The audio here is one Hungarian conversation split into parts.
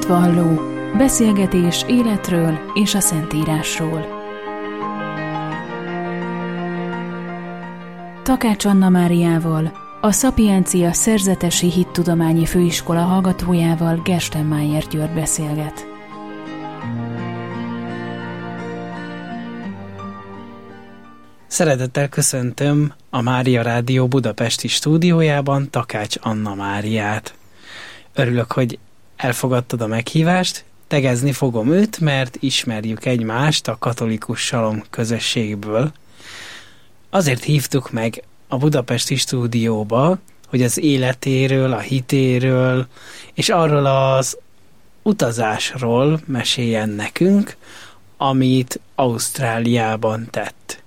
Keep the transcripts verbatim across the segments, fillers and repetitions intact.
Hitvalló, beszélgetés életről és a Szentírásról. Takács Anna Máriával, a Szapiencia Szerzetesi Hittudományi Főiskola hallgatójával Gerstenmaier György beszélget. Szeretettel köszöntöm a Mária Rádió budapesti stúdiójában Takács Anna Máriát. Örülök, hogy elfogadtad a meghívást, tegezni fogom őt, mert ismerjük egymást a katolikus salom közösségből. Azért hívtuk meg a budapesti stúdióba, hogy az életéről, a hitéről és arról az utazásról meséljen nekünk, amit Ausztráliában tett.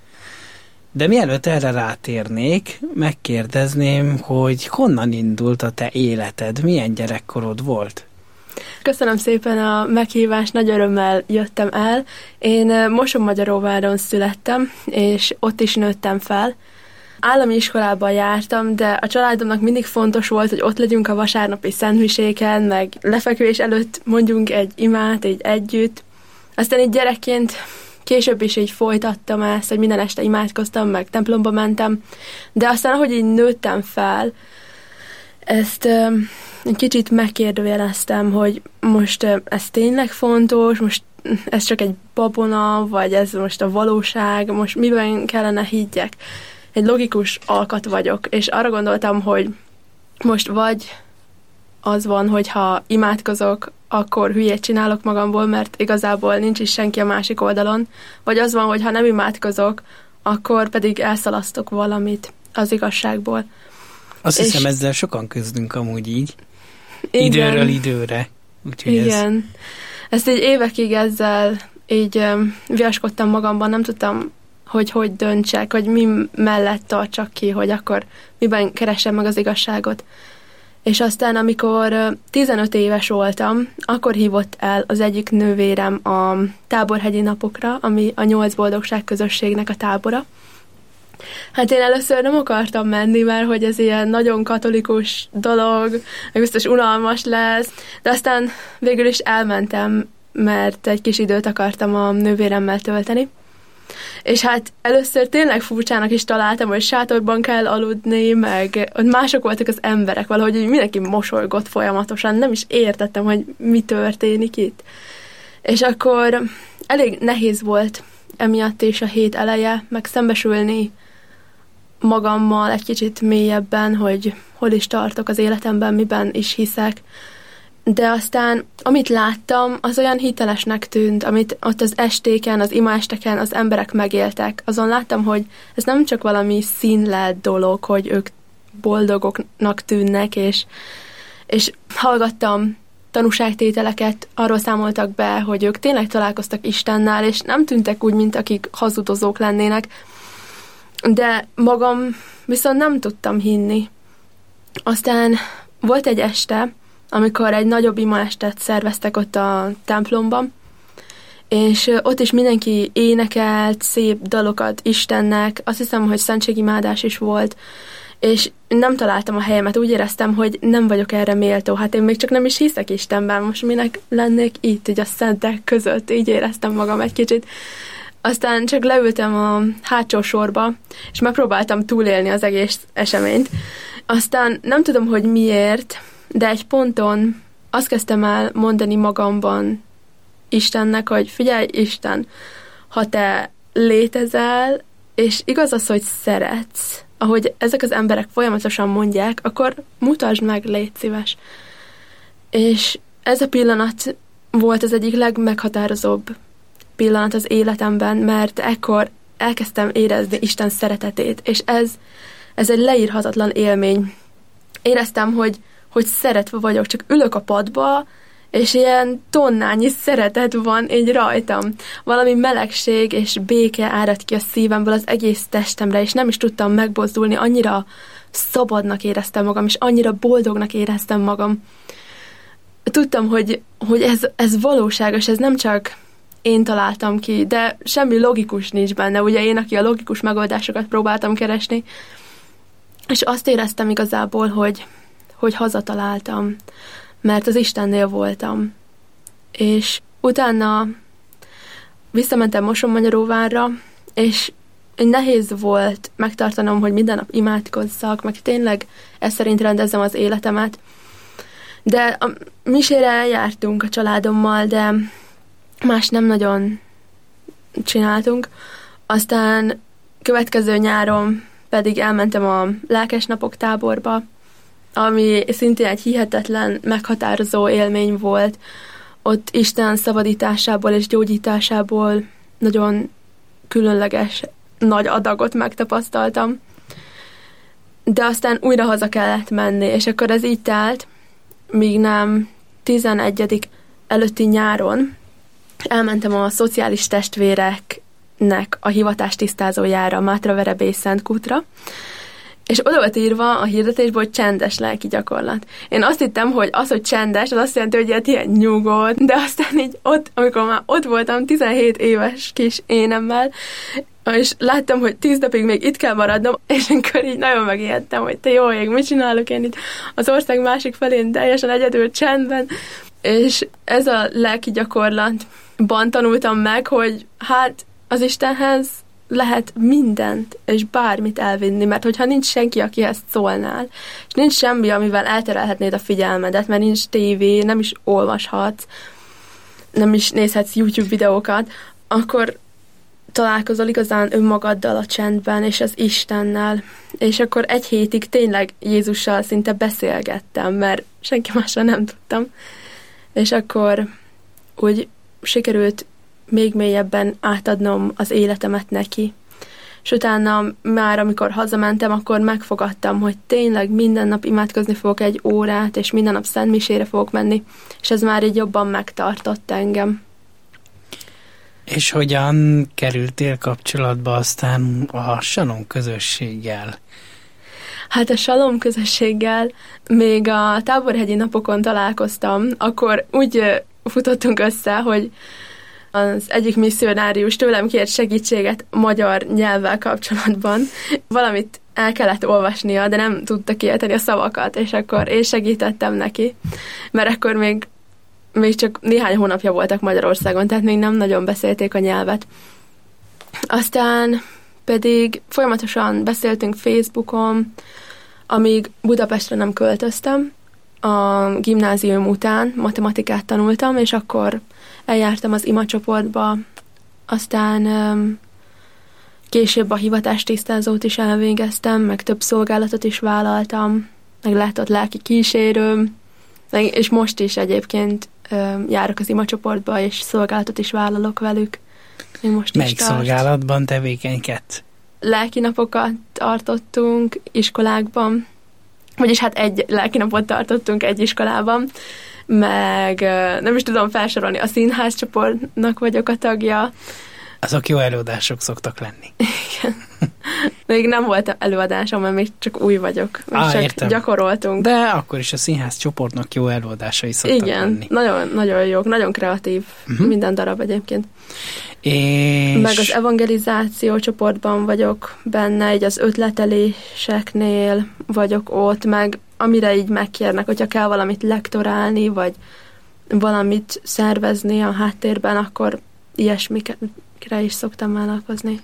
De mielőtt erre rátérnék, megkérdezném, hogy honnan indult a te életed, milyen gyerekkorod volt? Köszönöm szépen a meghívást, nagy örömmel jöttem el. Én Mosonmagyaróváron születtem, és ott is nőttem fel. Állami iskolában jártam, de a családomnak mindig fontos volt, hogy ott legyünk a vasárnapi szentmiséken, meg lefekvés előtt mondjunk egy imát, így együtt. Aztán így gyerekként később is így folytattam ezt, hogy minden este imádkoztam, meg templomba mentem, de aztán, ahogy így nőttem fel, ezt uh, egy kicsit megkérdőjeleztem, hogy most uh, ez tényleg fontos, most ez csak egy babona, vagy ez most a valóság, most miben kellene higgyek. Egy logikus alkat vagyok, és arra gondoltam, hogy most vagy az van, hogy ha imádkozok, akkor hülyét csinálok magamból, mert igazából nincs is senki a másik oldalon, vagy az van, hogy ha nem imádkozok, akkor pedig elszalasztok valamit az igazságból. Azt és hiszem, ezzel sokan küzdünk amúgy így. Igen. Időről időre. Úgyhogy Igen. Ez... Ezt így évekig ezzel így um, viaskodtam magamban, nem tudtam, hogy hogy döntsek, hogy mi mellett tartsak ki, hogy akkor miben keressem meg az igazságot. És aztán, amikor tizenöt éves voltam, akkor hívott el az egyik nővérem a Táborhegyi napokra, ami a Nyolc Boldogság közösségnek a tábora. Hát én először nem akartam menni, mert hogy ez ilyen nagyon katolikus dolog, meg biztos unalmas lesz, de aztán végül is elmentem, mert egy kis időt akartam a nővéremmel tölteni. És hát először tényleg furcsának is találtam, hogy sátorban kell aludni, meg ott mások voltak az emberek, valahogy mindenki mosolygott folyamatosan, nem is értettem, hogy mi történik itt. És akkor elég nehéz volt emiatt is a hét eleje, meg szembesülni magammal egy kicsit mélyebben, hogy hol is tartok az életemben, miben is hiszek. De aztán, amit láttam, az olyan hitelesnek tűnt, amit ott az estéken, az imaesteken az emberek megéltek. Azon láttam, hogy ez nem csak valami színlelt dolog, hogy ők boldogoknak tűnnek, és, és hallgattam tanúságtételeket, arról számoltak be, hogy ők tényleg találkoztak Istennel, és nem tűntek úgy, mint akik hazudozók lennének. De magam viszont nem tudtam hinni. Aztán volt egy este, amikor egy nagyobb imaestet szerveztek ott a templomban, és ott is mindenki énekelt szép dalokat Istennek, azt hiszem, hogy szentségimádás is volt, és nem találtam a helyemet, úgy éreztem, hogy nem vagyok erre méltó, hát én még csak nem is hiszek Istenben, most minek lennék itt, így a szentek között, így éreztem magam egy kicsit. Aztán csak leültem a hátsó sorba, és megpróbáltam túlélni az egész eseményt. Aztán nem tudom, hogy miért, de egy ponton azt kezdtem el mondani magamban Istennek, hogy figyelj Isten, ha te létezel, és igaz az, hogy szeretsz, ahogy ezek az emberek folyamatosan mondják, akkor mutasd meg, légy szíves. És ez a pillanat volt az egyik legmeghatározóbb pillanat az életemben, mert ekkor elkezdtem érezni Isten szeretetét, és ez, ez egy leírhatatlan élmény. Éreztem, hogy hogy szeretve vagyok, csak ülök a padba, és ilyen tonnányi szeretet van így rajtam. Valami melegség és béke árad ki a szívemből az egész testemre, és nem is tudtam megbozdulni, annyira szabadnak éreztem magam, és annyira boldognak éreztem magam. Tudtam, hogy, hogy ez, ez valóságos, ez nem csak én találtam ki, de semmi logikus nincs benne. Ugye én, aki a logikus megoldásokat próbáltam keresni, és azt éreztem igazából, hogy hogy hazataláltam, mert az Istennél voltam. És utána visszamentem Mosonmagyaróvárra, és nehéz volt megtartanom, hogy minden nap imádkozzak, meg tényleg ez szerint rendezzem az életemet. De a misére eljártunk a családommal, de más nem nagyon csináltunk. Aztán következő nyáron pedig elmentem a lelkesnapok táborba, ami szintén egy hihetetlen, meghatározó élmény volt. Ott Isten szabadításából és gyógyításából nagyon különleges, nagy adagot megtapasztaltam. De aztán újra haza kellett menni, és akkor ez így telt, míg nem tizenegyedik előtti nyáron elmentem a szociális testvéreknek a hivatás tisztázójára, Mátraverebély-Szentkútra, és oda volt írva a hirdetésből, hogy csendes lelki gyakorlat. Én azt hittem, hogy az, hogy csendes, az azt jelenti, hogy ilyet ilyen nyugodt, de aztán így ott, amikor már ott voltam tizenhét éves kis énemmel, és láttam, hogy tíz napig még itt kell maradnom, és akkor így nagyon megijedtem, hogy te jó ég, mit csinálok én itt az ország másik felén, teljesen egyedül csendben. És ez a lelki gyakorlatban tanultam meg, hogy hát az Istenhez lehet mindent és bármit elvinni, mert hogyha nincs senki, akihez szólnál, és nincs semmi, amivel elterelhetnéd a figyelmedet, mert nincs tévé, nem is olvashatsz, nem is nézhetsz YouTube videókat, akkor találkozol igazán önmagaddal a csendben, és az Istennel, és akkor egy hétig tényleg Jézussal szinte beszélgettem, mert senki másra nem tudtam, és akkor úgy sikerült még mélyebben átadnom az életemet neki. És utána már, amikor hazamentem, akkor megfogadtam, hogy tényleg minden nap imádkozni fogok egy órát, és minden nap szentmisére fogok menni, és ez már így jobban megtartott engem. És hogyan kerültél kapcsolatba aztán a Salom közösséggel? Hát a Salom közösséggel még a táborhegyi napokon találkoztam, akkor úgy futottunk össze, hogy az egyik misszionárius tőlem kért segítséget magyar nyelvvel kapcsolatban. Valamit el kellett olvasnia, de nem tudta kiejteni a szavakat, és akkor én segítettem neki, mert akkor még, még csak néhány hónapja voltak Magyarországon, tehát még nem nagyon beszélték a nyelvet. Aztán pedig folyamatosan beszéltünk Facebookon, amíg Budapestre nem költöztem. A gimnázium után matematikát tanultam, és akkor eljártam az imacsoportba, aztán um, később a hivatástisztázót is elvégeztem, meg több szolgálatot is vállaltam, meg lehetett lelki kísérőm, és most is egyébként um, járok az imacsoportba, és szolgálatot is vállalok velük. Még most Melyik is tart. szolgálatban tevékenykedsz? Lelki napokat tartottunk iskolákban, vagyis hát egy lelki napot tartottunk egy iskolában, meg nem is tudom felsorolni, a színház csoportnak vagyok a tagja. Azok jó előadások szoktak lenni. Igen. Még nem volt előadásom, mert még csak új vagyok. Még Á, csak értem. Gyakoroltunk. De akkor is a színház csoportnak jó előadásai szoktak Igen, lenni. nagyon, nagyon jók, nagyon kreatív uh-huh. minden darab egyébként. És... Meg az evangelizáció csoportban vagyok benne, így az ötleteléseknél vagyok ott, meg amire így megkérnek, hogyha kell valamit lektorálni, vagy valamit szervezni a háttérben, akkor ilyesmikre is szoktam vállalkozni.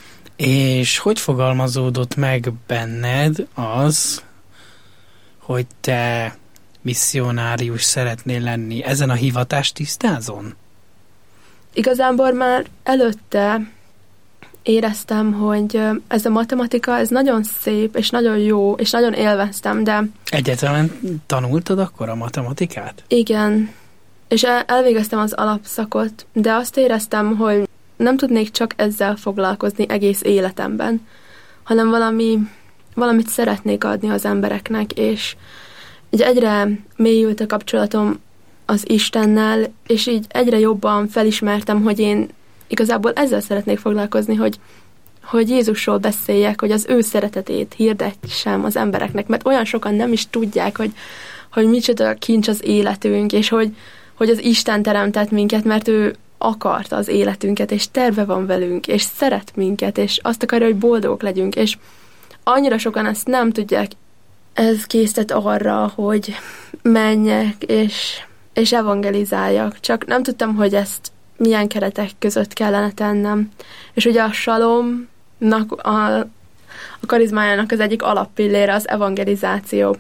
És hogy fogalmazódott meg benned az, hogy te misszionárius szeretnél lenni ezen a hivatástisztázón? Igazából már előtte éreztem, hogy ez a matematika, ez nagyon szép, és nagyon jó, és nagyon élveztem, de... Egyáltalán tanultad akkor a matematikát? Igen, és el- elvégeztem az alapszakot, de azt éreztem, hogy nem tudnék csak ezzel foglalkozni egész életemben, hanem valami, valamit szeretnék adni az embereknek, és így egyre mélyült a kapcsolatom az Istennel, és így egyre jobban felismertem, hogy én igazából ezzel szeretnék foglalkozni, hogy, hogy Jézusról beszéljek, hogy az ő szeretetét hirdessem az embereknek, mert olyan sokan nem is tudják, hogy, hogy micsoda kincs az életünk, és hogy, hogy az Isten teremtett minket, mert ő akarta az életünket, és terve van velünk, és szeret minket, és azt akarja, hogy boldogok legyünk, és annyira sokan ezt nem tudják ez késztet arra, hogy menjek és, és evangelizáljak. Csak nem tudtam, hogy ezt milyen keretek között kellene tennem. És ugye a salomnak, a, a karizmájának az egyik alappillére az evangelizáció.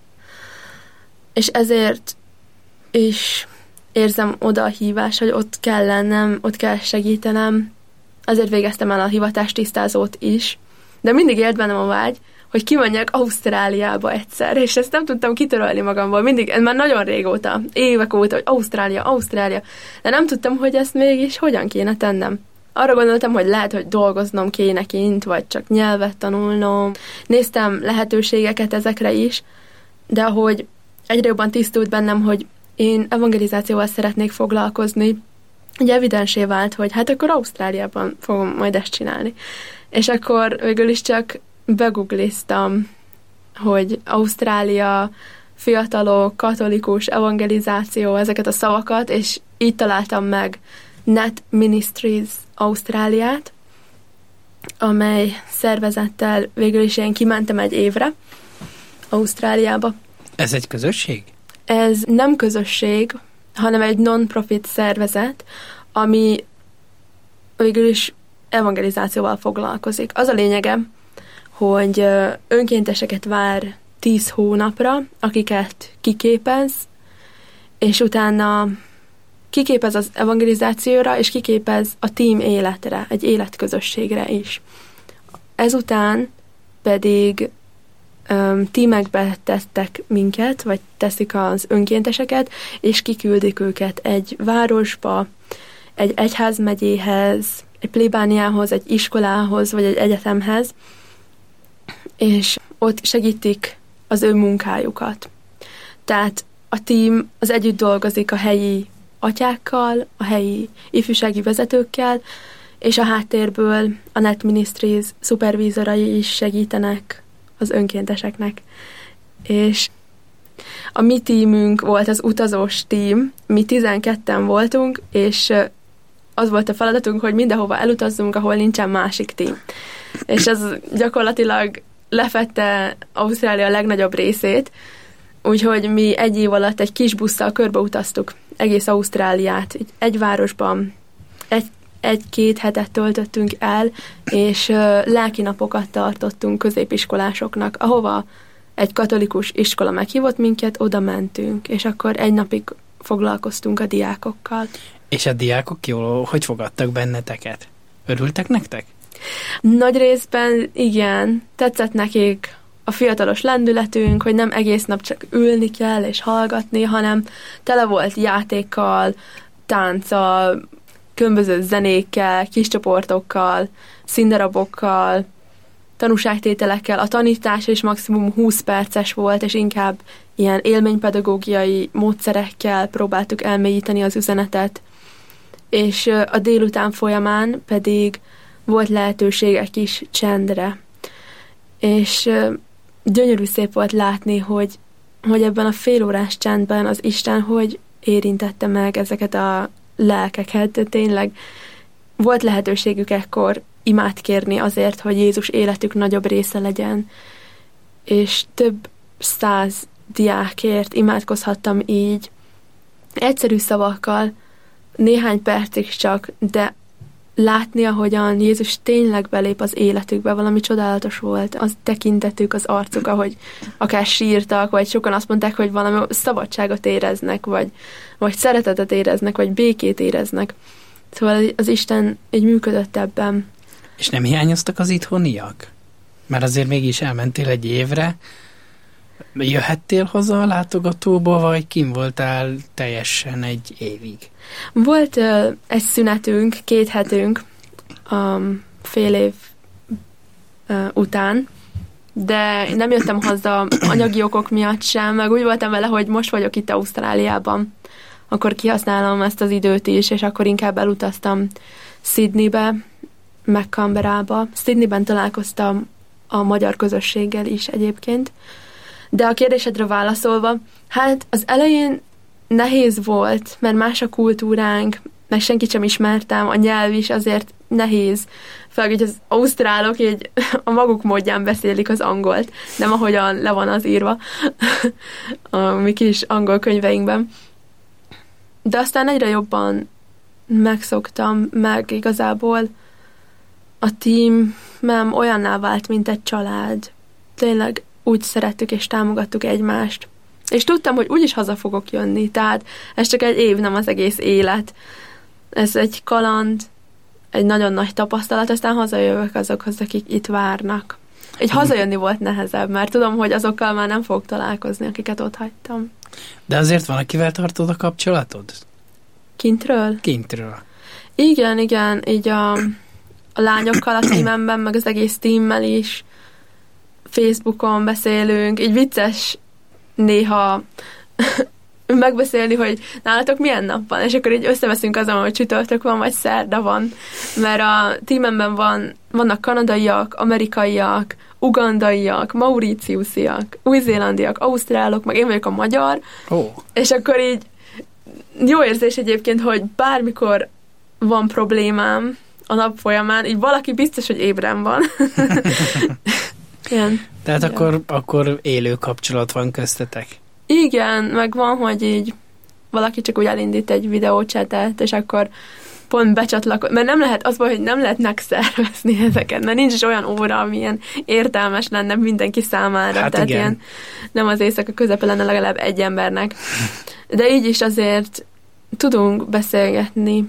És ezért is érzem oda a hívás, hogy ott kell lennem, ott kell segítenem. Azért végeztem el a hivatástisztázót is, de mindig élt bennem a vágy, hogy kimenjek Ausztráliába egyszer, és ezt nem tudtam kitörölni magamból. Mindig, ez már nagyon régóta, évek óta, hogy Ausztrália, Ausztrália, de nem tudtam, hogy ezt mégis hogyan kéne tennem. Arra gondoltam, hogy lehet, hogy dolgoznom kéne kint, vagy csak nyelvet tanulnom. Néztem lehetőségeket ezekre is, de ahogy egyre jobban tisztult bennem, hogy én evangelizációval szeretnék foglalkozni, ugye evidensé vált, hogy hát akkor Ausztráliában fogom majd ezt csinálni. És akkor végül is csak begoogliztam, hogy Ausztrália, fiatalok, katolikus, evangelizáció, ezeket a szavakat, és így találtam meg Net Ministries Ausztráliát, amely szervezettel végül is én kimentem egy évre Ausztráliába. Ez egy közösség? Ez nem közösség, hanem egy non-profit szervezet, ami végül is evangelizációval foglalkozik. Az a lényege, hogy önkénteseket vár tíz hónapra, akiket kiképez, és utána kiképez az evangelizációra, és kiképez a team életre, egy életközösségre is. Ezután pedig um, tímekbe tettek minket, vagy teszik az önkénteseket, és kiküldik őket egy városba, egy egyházmegyéhez, egy plébániához, egy iskolához, vagy egy egyetemhez, és ott segítik az ő munkájukat. Tehát a tím az együtt dolgozik a helyi atyákkal, a helyi ifjúsági vezetőkkel, és a háttérből a Net Ministries szupervízorai is segítenek az önkénteseknek. És a mi tímünk volt az utazós tím, mi tizenketten voltunk, és az volt a feladatunk, hogy mindenhova elutazzunk, ahol nincsen másik tím. És ez gyakorlatilag lefette Ausztrália legnagyobb részét, úgyhogy mi egy év alatt egy kis busszal körbeutaztuk egész Ausztráliát. Egy városban egy, egy-két hetet töltöttünk el, és uh, lelki napokat tartottunk középiskolásoknak, ahova egy katolikus iskola meghívott minket, oda mentünk, és akkor egy napig foglalkoztunk a diákokkal. És a diákok jól, hogy fogadtak benneteket? Örültek nektek? Nagy részben igen, tetszett nekik a fiatalos lendületünk, hogy nem egész nap csak ülni kell és hallgatni, hanem tele volt játékkal, tánccal, különböző zenékkel, kis csoportokkal, színdarabokkal, tanúságtételekkel. A tanítás is maximum húsz perces volt, és inkább ilyen élménypedagógiai módszerekkel próbáltuk elmélyíteni az üzenetet. És a délután folyamán pedig volt lehetőségek is csendre. És gyönyörű szép volt látni, hogy, hogy ebben a félórás csendben az Isten hogy érintette meg ezeket a lelkeket. De tényleg volt lehetőségük ekkor imát kérni azért, hogy Jézus életük nagyobb része legyen. És több száz diákért imádkozhattam így, egyszerű szavakkal, néhány percig csak, de látni, ahogyan Jézus tényleg belép az életükbe, valami csodálatos volt. Az tekintetük, az arcuk, ahogy akár sírtak, vagy sokan azt mondták, hogy valami szabadságot éreznek, vagy, vagy szeretetet éreznek, vagy békét éreznek. Szóval az Isten így működött ebben. És nem hiányoztak az itthoniak? Mert azért mégis elmentél egy évre. Jöhettél haza a látogatóba, vagy kim voltál teljesen egy évig? Volt uh, egy szünetünk, két hetünk um, fél év uh, után, de nem jöttem haza anyagi okok miatt sem, meg úgy voltam vele, hogy most vagyok itt Ausztráliában, akkor kihasználom ezt az időt is, és akkor inkább elutaztam Sydneybe, meg Canberrába. Sydneyben találkoztam a magyar közösséggel is egyébként. De a kérdésedre válaszolva, hát az elején nehéz volt, mert más a kultúránk, meg senkit sem ismertem, a nyelv is azért nehéz, főleg így az ausztrálok így a maguk módján beszélik az angolt, nem ahogyan le van az írva a mi kis angol könyveinkben. De aztán egyre jobban megszoktam, meg igazából a teamem olyanná vált, mint egy család. Tényleg úgy szerettük és támogattuk egymást. És tudtam, hogy úgyis haza fogok jönni, tehát ez csak egy év, nem az egész élet. Ez egy kaland, egy nagyon nagy tapasztalat, aztán hazajövök azokhoz, akik itt várnak. Egy hazajönni volt nehezebb, mert tudom, hogy azokkal már nem fogok találkozni, akiket ott hagytam. De azért van, akivel tartod a kapcsolatod? Kintről? Kintről. Igen, igen, így a, a lányokkal a teamemben, meg az egész teammel is Facebookon beszélünk, így vicces néha megbeszélni, hogy nálatok milyen nap van, és akkor így összeveszünk azon, hogy csütörtök van, vagy szerda van, mert a teamemben van, vannak kanadaiak, amerikaiak, ugandaiak, mauritiusiak, új-zélandiak, ausztrálok, meg én vagyok a magyar, oh. És akkor így jó érzés egyébként, hogy bármikor van problémám a nap folyamán, így valaki biztos, hogy ébren van. Igen. Tehát igen. Akkor, akkor élő kapcsolat van köztetek? Igen, meg van, hogy így valaki csak úgy elindít egy videócsetet, és akkor pont becsatlak, mert nem lehet, az hogy nem lehet megszervezni ezeket, mert nincs is olyan óra, ami ilyen értelmes lenne mindenki számára, hát tehát igen. ilyen nem az éjszaka közepe lenne legalább egy embernek. De így is azért tudunk beszélgetni.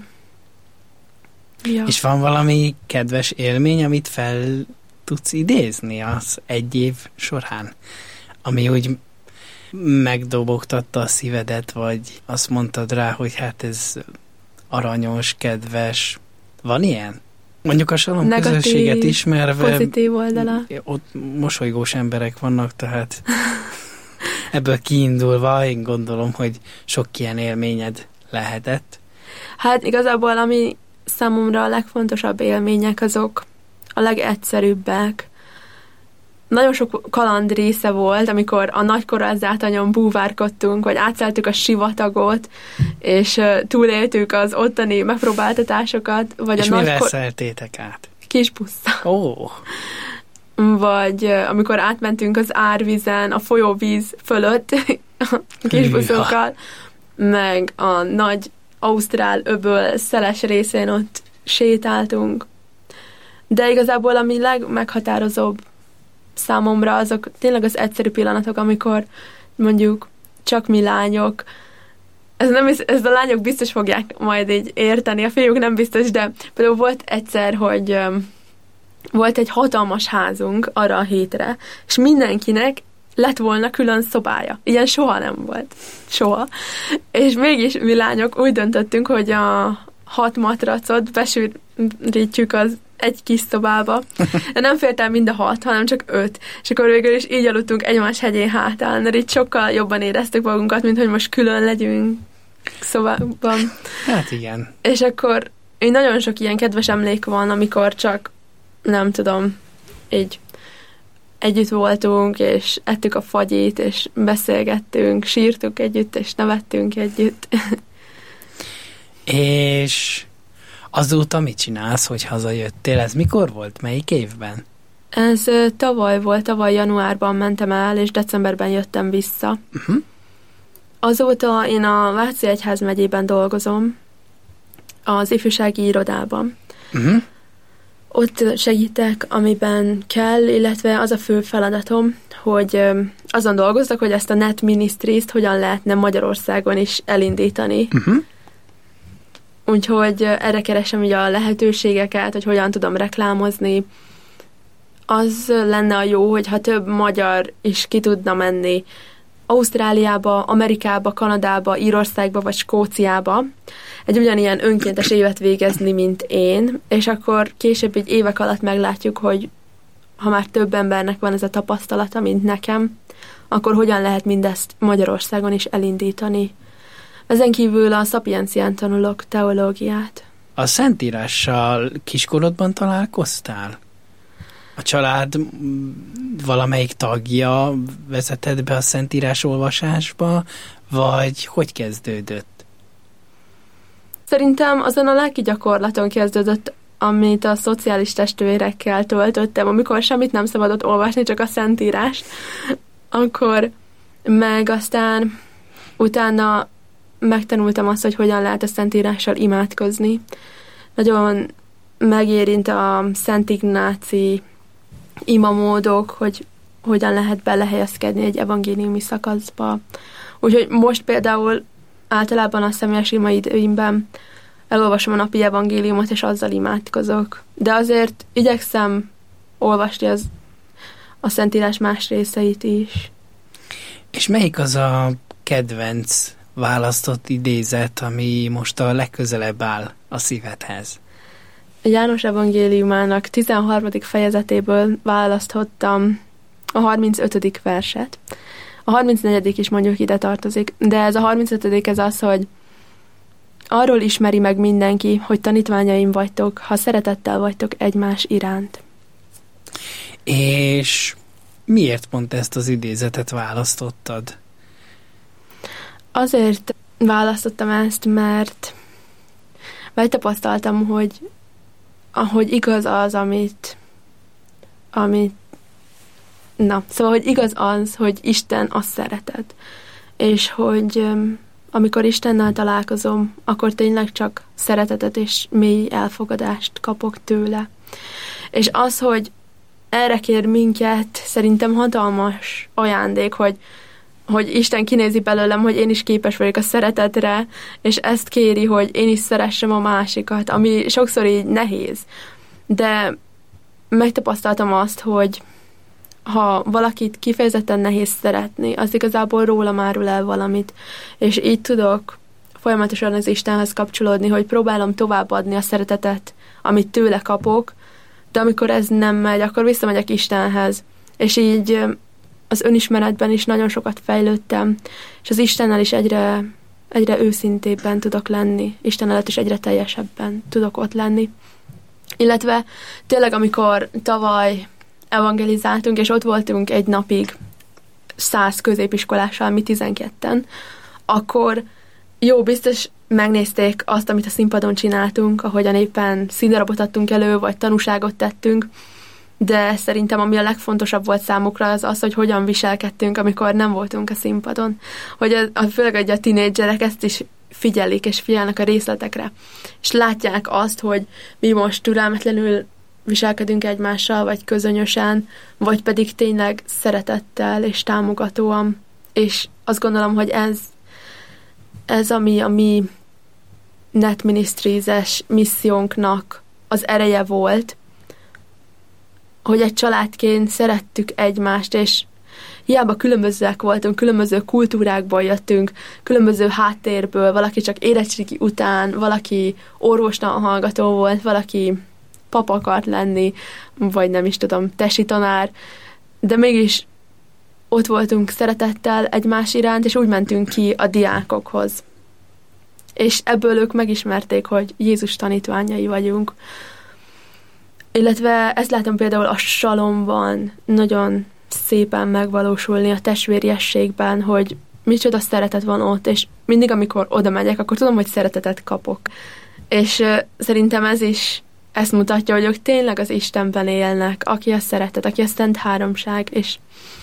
Ja. És van valami kedves élmény, amit fel tudsz idézni az egy év során, ami úgy megdobogtatta a szívedet, vagy azt mondtad rá, hogy hát ez aranyos, kedves. Van ilyen? Mondjuk a Salom negatív, közösséget ismerve pozitív oldala. Ott mosolygós emberek vannak, tehát ebből kiindulva én gondolom, hogy sok ilyen élményed lehetett. Hát igazából ami számomra a legfontosabb élmények, azok a legegyszerűbbek. Nagyon sok kaland része volt, amikor a nagykorallzátagyon búvárkodtunk, vagy átszálltuk a sivatagot, és uh, túléltük az ottani megpróbáltatásokat. Vagy és a mivel nagykor... szeltétek át? Kis busszal. Ó! Oh. Vagy uh, amikor átmentünk az árvízen, a folyóvíz fölött a kis buszokkal, meg a nagy ausztrál öböl szeles részén ott sétáltunk. De igazából ami legmeghatározóbb számomra, azok tényleg az egyszerű pillanatok, amikor mondjuk csak mi lányok, ez, nem, ez a lányok biztos fogják majd így érteni, a fiúk nem biztos, de például volt egyszer, hogy um, volt egy hatalmas házunk arra a hétre, és mindenkinek lett volna külön szobája. Ilyen soha nem volt. Soha. És mégis mi lányok úgy döntöttünk, hogy a hat matracot besűrítjük az egy kis szobába. De nem fért el mind a hat, hanem csak öt. És akkor végül is így aludtunk egymás hegyén hátán, mert így sokkal jobban éreztük magunkat, mint hogy most külön legyünk szobában. Hát igen. És akkor így nagyon sok ilyen kedves emlék van, amikor csak, nem tudom, így együtt voltunk, és ettük a fagyit, és beszélgettünk, sírtuk együtt, és nevettünk együtt. És azóta mit csinálsz, hogy hazajöttél? Ez mikor volt? Melyik évben? Ez uh, tavaly volt, tavaly januárban mentem el, és decemberben jöttem vissza. Uh-huh. Azóta én a Váci Egyházmegyében dolgozom, az ifjúsági irodában. Uh-huh. Ott segítek, amiben kell, illetve az a fő feladatom, hogy azon dolgoztak, hogy ezt a Net Ministries-t hogyan lehetne Magyarországon is elindítani. Uh-huh. Úgyhogy erre keresem ugye a lehetőségeket, hogy hogyan tudom reklámozni. Az lenne a jó, hogyha több magyar is ki tudna menni Ausztráliába, Amerikába, Kanadába, Írországba vagy Skóciába egy ugyanilyen önkéntes évet végezni, mint én, és akkor később egy évek alatt meglátjuk, hogy ha már több embernek van ez a tapasztalata, mint nekem, akkor hogyan lehet mindezt Magyarországon is elindítani. Ezen kívül a Szapiencián tanulok teológiát. A Szentírással kiskorodban találkoztál? A család valamelyik tagja vezetett be a Szentírás olvasásba, vagy hogy kezdődött? Szerintem azon a lelki gyakorlaton kezdődött amit a szociális testvérekkel töltöttem, amikor semmit nem szabadott olvasni, csak a Szentírást, akkor meg aztán utána megtanultam azt, hogy hogyan lehet a Szentírással imádkozni. Nagyon megérint a Szent Ignáci imamódok, hogy hogyan lehet belehelyezkedni egy evangéliumi szakaszba. Úgyhogy most például általában a személyes imaidőimben elolvasom a napi evangéliumot, és azzal imádkozok. De azért igyekszem olvasni az, a Szentírás más részeit is. És melyik az a kedvenc választott idézet, ami most a legközelebb áll a szívedhez? A János evangéliumának tizenharmadik fejezetéből választottam a harmincötödik verset. A harmincnegyedik is mondjuk ide tartozik, de ez a harmincötödik ez az, hogy arról ismeri meg mindenki, hogy tanítványaim vagytok, ha szeretettel vagytok egymás iránt. És miért pont ezt az idézetet választottad? Azért választottam ezt, mert megtapasztaltam, hogy ahogy igaz az, amit, amit na, szóval, hogy igaz az, hogy Isten azt szeretet, és hogy amikor Istennel találkozom, akkor tényleg csak szeretetet és mély elfogadást kapok tőle. És az, hogy erre kér minket, szerintem hatalmas ajándék, hogy, hogy Isten kinézi belőlem, hogy én is képes vagyok a szeretetre, és ezt kéri, hogy én is szeressem a másikat, ami sokszor így nehéz. De megtapasztaltam azt, hogy ha valakit kifejezetten nehéz szeretni, az igazából rólam árul el valamit, és így tudok folyamatosan az Istenhez kapcsolódni, hogy próbálom továbbadni a szeretetet, amit tőle kapok, de amikor ez nem megy, akkor visszamegyek Istenhez. És így az önismeretben is nagyon sokat fejlődtem, és az Istennel is egyre, egyre őszintébben tudok lenni, Isten előtt is egyre teljesebben tudok ott lenni. Illetve tényleg, amikor tavaly evangelizáltunk, és ott voltunk egy napig száz középiskolással, mi tizenketten, akkor jó, biztos megnézték azt, amit a színpadon csináltunk, ahogyan éppen színdarabot adtunk elő, vagy tanúságot tettünk, de szerintem ami a legfontosabb volt számukra az az, hogy hogyan viselkedtünk, amikor nem voltunk a színpadon. Hogy a, főleg hogy a tinédzserek ezt is figyelik, és figyelnek a részletekre. És látják azt, hogy mi most türelmetlenül viselkedünk egymással, vagy közönösen, vagy pedig tényleg szeretettel és támogatóan. És azt gondolom, hogy ez, ez ami a mi Net Ministries-es missziónknak az ereje volt, hogy egy családként szerettük egymást, és hiába különbözőek voltunk, különböző kultúrákból jöttünk, különböző háttérből, valaki csak érettségi után, valaki orvostan hallgató volt, valaki pap akart lenni, vagy nem is tudom, tesi tanár, de mégis ott voltunk szeretettel egymás iránt, és úgy mentünk ki a diákokhoz. És ebből ők megismerték, hogy Jézus tanítványai vagyunk. Illetve ezt látom például a Salomban nagyon szépen megvalósulni, a testvériességben, hogy micsoda szeretet van ott, és mindig, amikor oda megyek, akkor tudom, hogy szeretetet kapok. És uh, szerintem ez is ezt mutatja, hogy ők tényleg az Istenben élnek, aki a szeretet, aki a Szent Háromság, és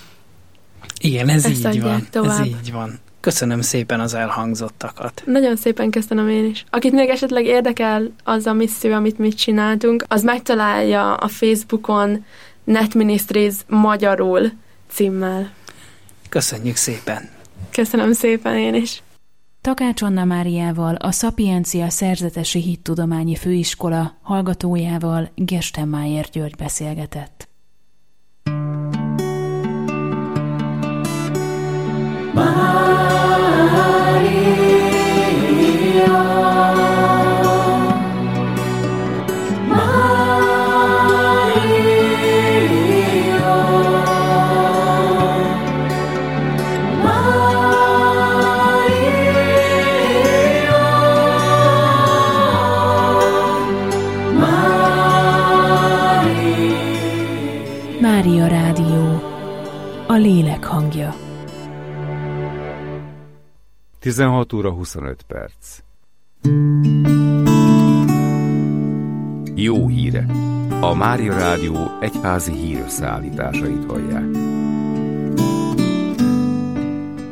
igen, ez így van. Tovább. Ez így van. Köszönöm szépen az elhangzottakat. Nagyon szépen köszönöm én is. Akit még esetleg érdekel az a misszió, amit mi csináltunk, az megtalálja a Facebookon Net Ministries magyarul címmel. Köszönjük szépen. Köszönöm szépen én is. Takács Anna Máriával, a Szapiencia Szerzetesi Hittudományi Főiskola hallgatójával Gerstenmaier György beszélgetett. Mária Rádió, a lélek hangja. tizenhat óra huszonöt perc. Jó híre! A Mária Rádió egyházi hírösszeállításait hallják.